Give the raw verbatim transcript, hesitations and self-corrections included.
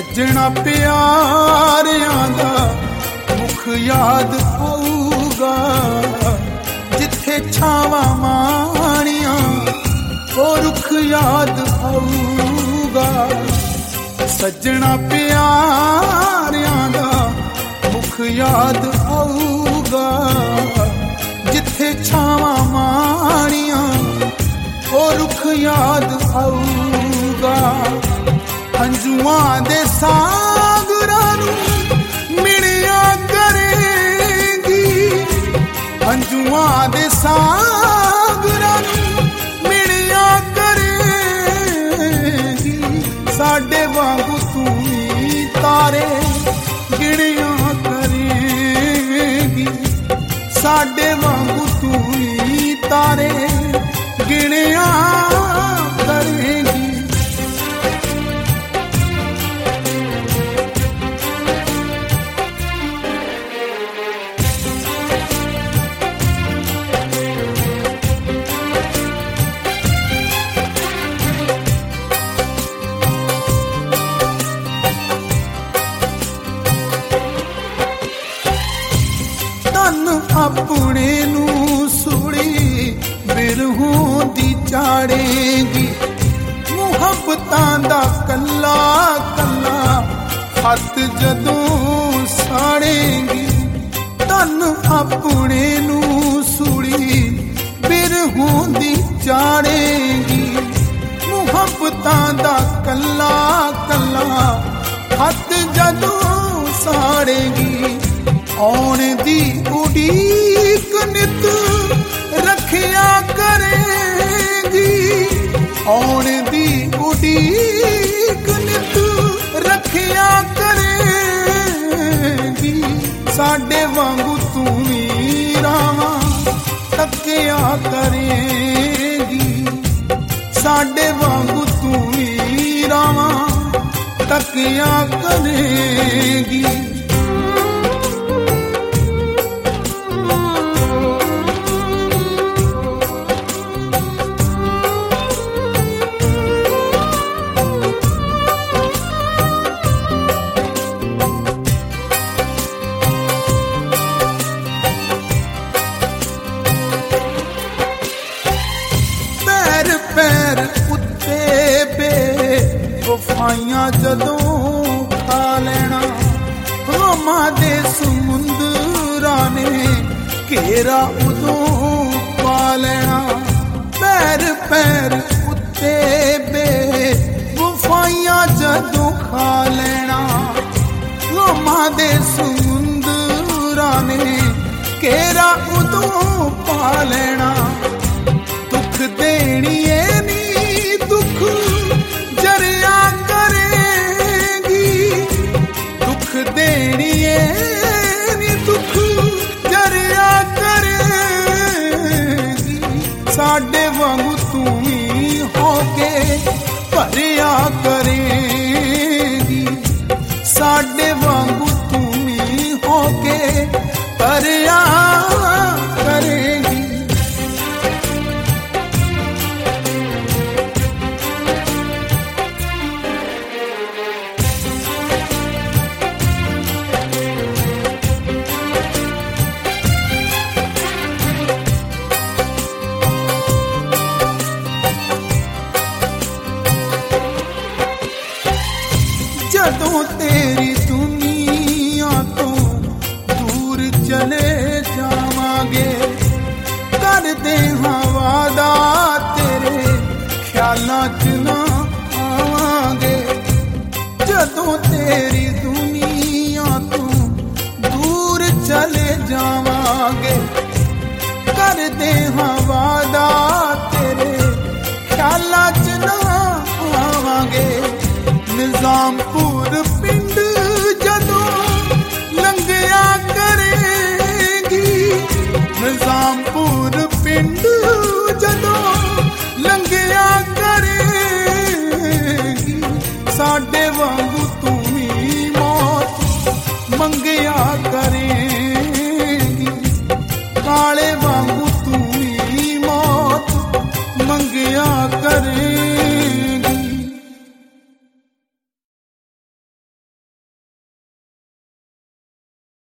ਸੱਜਣਾ ਪਿਆਰਿਆਂ ਦਾ ਮੁਖ ਯਾਦ ਆਊਗਾ, ਜਿੱਥੇ ਛਾਵਾਂ ਮਾਣੀਆਂ ਉਹ ਰੁੱਖ ਯਾਦ ਆਊਗਾ। ਸੱਜਣਾ ਪਿਆਰਿਆਂ ਦਾ ਮੁਖ ਯਾਦ ਆਊਗਾ, ਜਿੱਥੇ ਛਾਵਾਂ ਮਾਣੀਆਂ ਉਹ ਰੁੱਖ ਯਾਦ ਆਊਗਾ। ਹੰਝੂਆਂ ਦੇ ਸਾਗਰਾਂ ਨੂੰ ਮਿਲਿਆ ਕਰੇਗੀ, ਹੰਝੂਆਂ ਦੇ ਸਾਗਰਾਂ ਨੂੰ ਮਿਲਿਆ ਕਰੇਗੀ। ਸਾਡੇ ਵਾਂਗੂ ਤੂੰ ਵੀ ਤਾਰੇ ਗਿਣਿਆ ਕਰੇਗੀ, ਸਾਡੇ ਵਾਂਗੂ ਤੂੰ ਵੀ ਤਾਰੇ ਗਿਣਿਆ ਕਰੇਗੀ। ਆਪਣੇ ਨੂੰ ਸੂਲੀ ਬਿਰਹੋਂ ਦੀ ਚਾੜੇਗੀ, ਮੁਹੱਬਤਾਂ ਦਾ ਕੱਲਾ ਕੱਲਾ ਹੱਥ ਜਦੋਂ ਸਾੜੇਗੀ। ਤਨ ਆਪਣੇ ਨੂੰ ਸੂਲੀ ਬਿਰਹੋਂ ਦੀ ਚਾੜੇਗੀ, ਮੁਹੱਬਤਾਂ ਦਾ ਕੱਲਾ ਕੱਲਾ ਹੱਥ ਜਦੋਂ ਸਾੜੇਗੀ। ਆਉਣ ਦੀ ਉਡੀਕ ਨਿਤ ਰੱਖਿਆ ਕਰੇਗੀ, ਆਉਣ ਦੀ ਉਡੀਕ ਨਿਤ ਰੱਖਿਆ ਕਰੇਗੀ। ਸਾਡੇ ਵਾਂਗੂ ਤੂੰ ਵੀ ਰਾਵਾਂ ਤੱਕਿਆ ਕਰੇਗੀ, ਸਾਡੇ ਵਾਂਗੂ ਤੂੰ ਵੀ ਰਾਵਾਂ ਤੱਕਿਆ ਕਰੇਗੀ। ਪੈਰ ਉੱਤੇ ਬੇਵਫਾਈਆਂ ਜਦੋਂ ਖਾ ਲੈਣਾ, ਗਮਾਂ ਦੇ ਸਮੁੰਦਰਾਂ ਨੇ ਘੇਰਾ ਉਦੋਂ ਪਾ ਲੈਣਾ। ਪੈਰ ਪੈਰ ਉੱਤੇ ਬੇਵਫਾਈਆਂ ਜਦੋਂ ਖਾ ਲੈਣਾ, ਗਮਾਂ ਦੇ ਸਮੁੰਦਰਾਂ ਨੇ ਘੇਰਾ ਉਦੋਂ ਪਾ ਲੈਣਾ। ਦੁੱਖ ਦੇਣੀਏ ਨੀ ਦੁੱਖ ਜਰਿਆ ਕਰੇਗੀ, ਦੁੱਖ ਦੇਣੀਏ ਨੀ ਦੁੱਖ ਜਰਿਆ ਕਰੇਗੀ। ਸਾਡੇ ਵਾਂਗੂ ਤੂੰ ਵੀ ਹੋ ਕੇ ਭਰਿਆ ਕਰੇਗੀ, ਸਾਡੇ ਵਾਂਗੂ ਤੂੰ ਵੀ ਹੋ ਕੇ ਭਰਿਆ ਕਰੇਗੀ। ਜਦੋਂ ਤੇਰੀ ਦੁਨੀਆ ਤੋਂ ਦੂਰ ਚਲੇ ਜਾਵਾਂਗੇ, ਕਰਦੇ ਹਾਂ ਵਾਦਾ ਤੇਰੇ ਖਿਆਲਾਂ 'ਚ ਨਾ ਆਵਾਂਗੇ। ਜਦੋਂ ਤੇਰੀ ਦੁਨੀਆ ਤੋਂ ਦੂਰ ਚਲੇ ਜਾਵਾਂਗੇ, ਕਰਦੇ ਹਾਂ ਵਾਦਾ